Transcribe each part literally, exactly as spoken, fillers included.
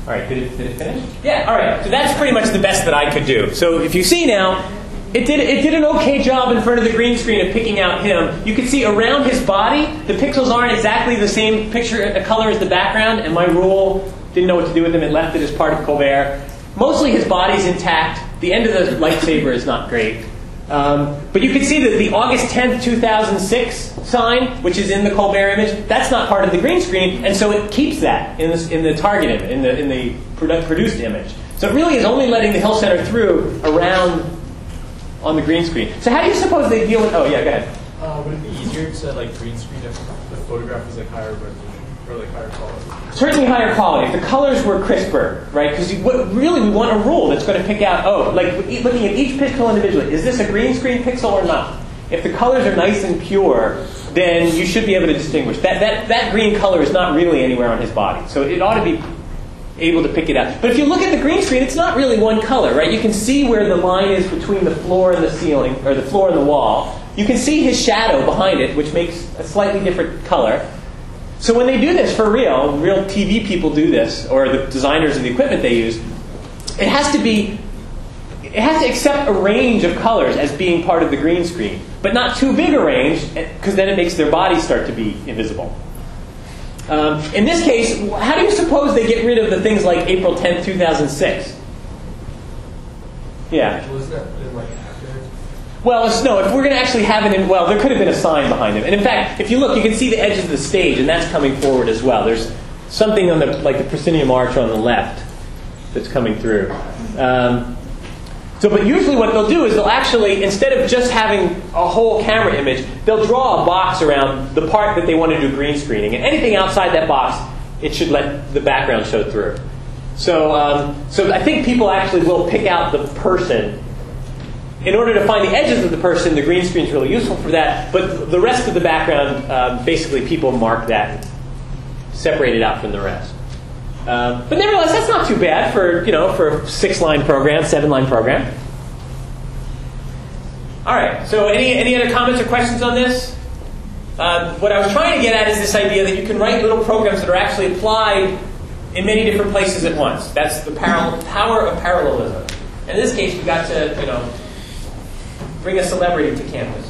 All right, did it, did it finish? Yeah, all right. So that's pretty much the best that I could do. So if you see now, it did, it did an okay job in front of the green screen of picking out him. You can see around his body, the pixels aren't exactly the same picture color as the background, and my rule didn't know what to do with them. It left it as part of Colbert. Mostly his body's intact. The end of the lightsaber is not great. Um, but you can see that the August tenth, two thousand six sign, which is in the Colbert image, that's not part of the green screen, and so it keeps that in the, in the target image, in the, in the produ- produced image. So it really is only letting the Hill Center through around on the green screen. So how do you suppose they deal with... Oh, yeah, go ahead. Uh, would it be easier to like green screen if the photograph was like higher resolution or like higher quality? Certainly higher quality. If the colors were crisper, right? Because really we want a rule that's going to pick out, oh, like looking at each pixel individually, is this a green screen pixel or not? If the colors are nice and pure, then you should be able to distinguish. That, that, that green color is not really anywhere on his body. So it ought to be able to pick it out. But if you look at the green screen, it's not really one color, right? You can see where the line is between the floor and the ceiling, or the floor and the wall. You can see his shadow behind it, which makes a slightly different color. So when they do this for real, real T V people do this, or the designers of the equipment they use, it has to be, it has to accept a range of colors as being part of the green screen, but not too big a range, because then it makes their bodies start to be invisible. Um, in this case, how do you suppose they get rid of the things like April tenth, two thousand six? Yeah. Was that like after? Well, it's, no, if we're going to actually have it in, well, there could have been a sign behind him. And in fact, if you look, you can see the edges of the stage, and that's coming forward as well. There's something on the, like the proscenium arch on the left that's coming through. Um, so, but usually what they'll do is they'll actually, instead of just having a whole camera image, they'll draw a box around the part that they want to do green screening. And anything outside that box, it should let the background show through. So, um, so I think people actually will pick out the person. In order to find the edges of the person, the green screen is really useful for that. But the rest of the background, um, basically people mark that, separate it out from the rest. Um, but nevertheless, that's not too bad for, you know, for a six-line program, seven-line program. All right. So any any other comments or questions on this? Um, what I was trying to get at is this idea that you can write little programs that are actually applied in many different places at once. That's the parallel, power of parallelism. In this case, we got to, you know, bring a celebrity to campus.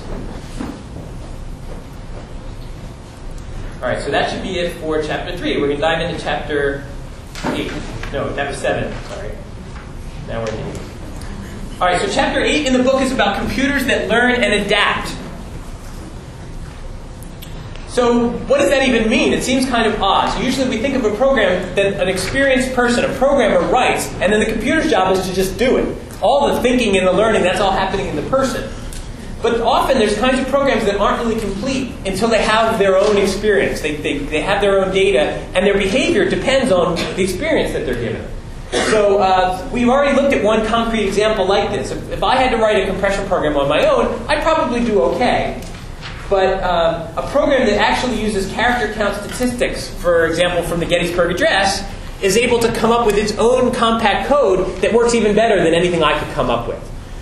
All right, so that should be it for chapter three. We're going to dive into chapter eight. No, that was seven. Sorry. Now we're in eight. All right, so chapter eight in the book is about computers that learn and adapt. So what does that even mean? It seems kind of odd. So usually we think of a program that an experienced person, a programmer, writes, and then the computer's job is to just do it. All the thinking and the learning, that's all happening in the person. But often there's kinds of programs that aren't really complete until they have their own experience. They, they, they have their own data, and their behavior depends on the experience that they're given. So uh, we've already looked at one concrete example like this. If, if I had to write a compression program on my own, I'd probably do okay. But uh, a program that actually uses character count statistics, for example, from the Gettysburg Address, is able to come up with its own compact code that works even better than anything I could come up with.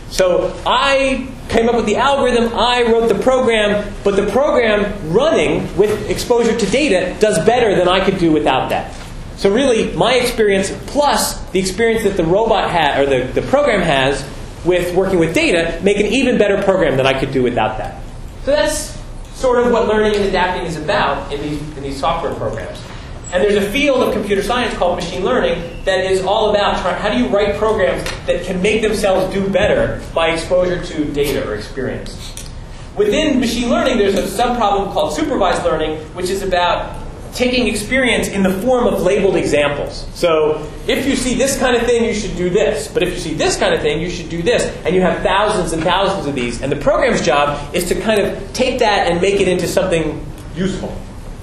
So I came up with the algorithm, I wrote the program, but the program running with exposure to data does better than I could do without that. So really, my experience plus the experience that the robot had, or the, the program has with working with data, make an even better program than I could do without that. So that's sort of what learning and adapting is about in these, in these software programs. And there's a field of computer science called machine learning that is all about trying, how do you write programs that can make themselves do better by exposure to data or experience. Within machine learning, there's a subproblem called supervised learning, which is about taking experience in the form of labeled examples. So if you see this kind of thing, you should do this. But if you see this kind of thing, you should do this. And you have thousands and thousands of these. And the program's job is to kind of take that and make it into something useful.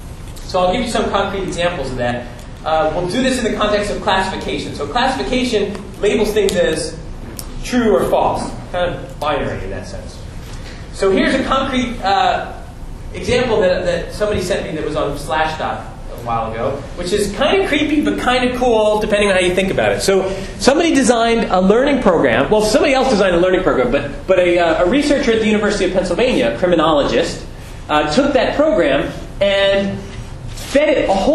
So I'll give you some concrete examples of that. Uh, we'll do this in the context of classification. So classification labels things as true or false. Kind of binary in that sense. So here's a concrete uh, example that, that somebody sent me that was on Slashdot a while ago, which is kind of creepy but kind of cool depending on how you think about it. So somebody designed a learning program. Well, somebody else designed a learning program, but, but a, uh, a researcher at the University of Pennsylvania, a criminologist, uh, took that program and fed it a whole